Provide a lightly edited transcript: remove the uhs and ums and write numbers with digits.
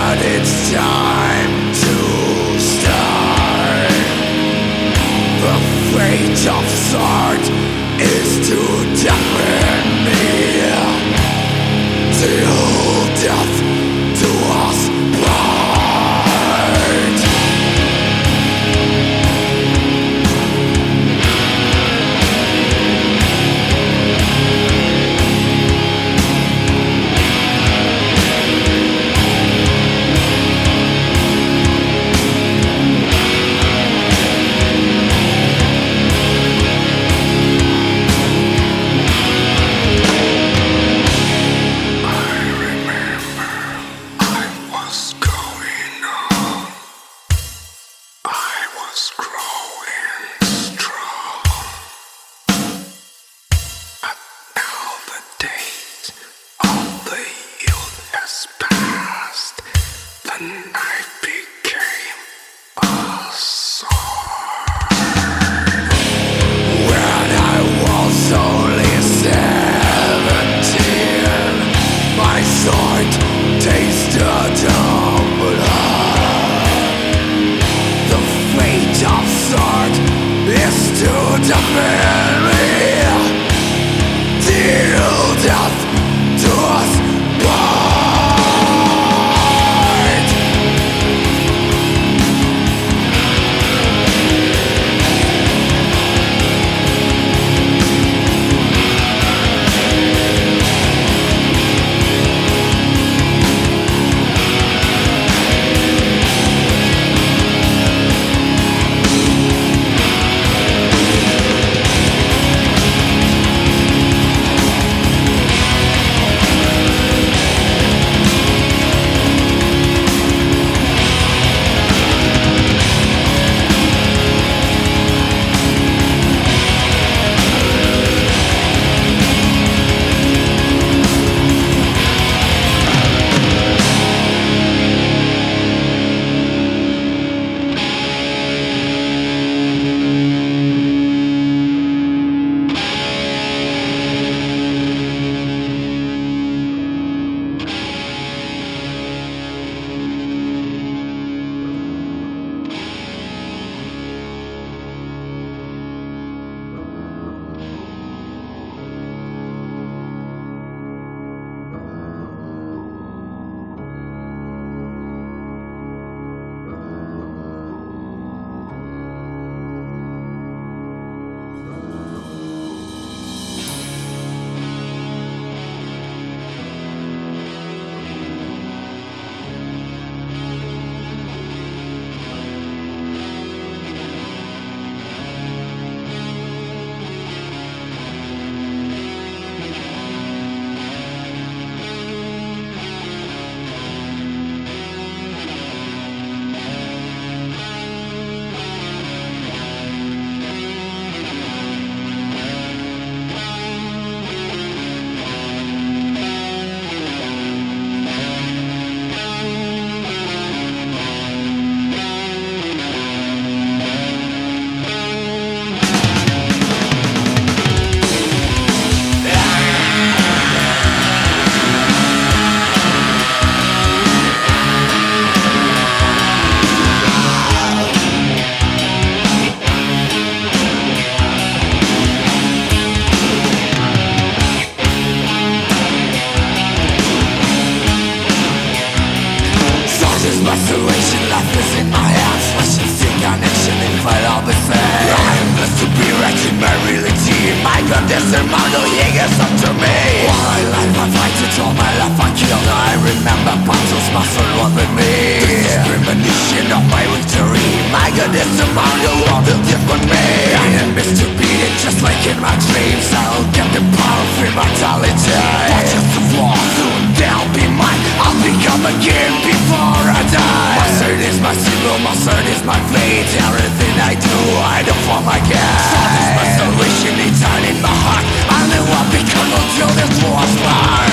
it's time to start. The fate of Sartre is to deafen me, till death do us part. Maceration, life is in my hands. Flashing still connection in fight all the same. I am blessed to be wrecking my reality. My clandestine model, Jaegers up to me. While I live, I fight to all my life I killed. I remember battles, muscle loving me. This is premonition of my victory. My clandestine model will different me. I am distributed just like in my dreams. I'll get the power of immortality. Watch us the war, soon they'll be mine. I'll become again before I die. Mustard is my symbol, mustard is my fate. Everything I do for my God. Salt is my salvation, it's in my heart. I will become until this war's mine.